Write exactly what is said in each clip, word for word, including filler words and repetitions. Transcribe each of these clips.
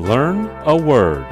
Learn a word.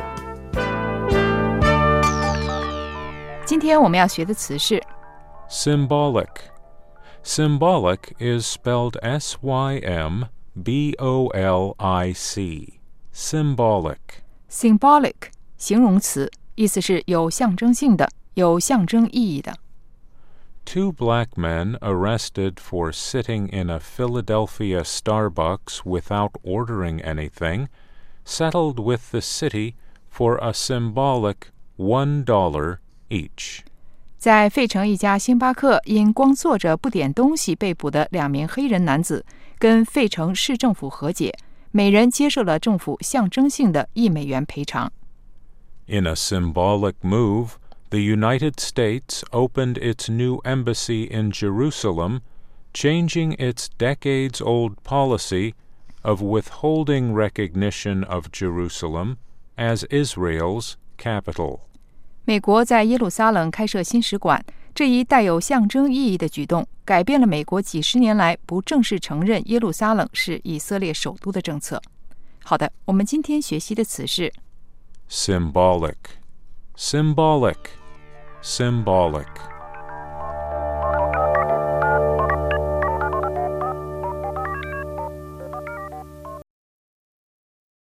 今天我们要学的词是 Symbolic. Symbolic is spelled S Y M B O L I C. Symbolic. symbolic 形容词，意思是有象征性的，有象征意义的。 Two black men arrested for sitting in a Philadelphia Starbucks without ordering anything settled with the city for a symbolic one dollar each. 在费城一家星巴克因光坐着不点东西被捕的两名黑人男子跟费城市政府和解，每人接受了政府象征性的一美元赔偿。 In a symbolic move, the United States opened its new embassy in Jerusalem, changing its decades-old policy of withholding recognition of Jerusalem as Israel's capital. 美国在耶路撒冷开设新使馆，这一带有象征意义的举动改变了美国几十年来不正式承认耶路撒冷是以色列首都的政策。好的，我们今天学习的词是 Symbolic. Symbolic. Symbolic.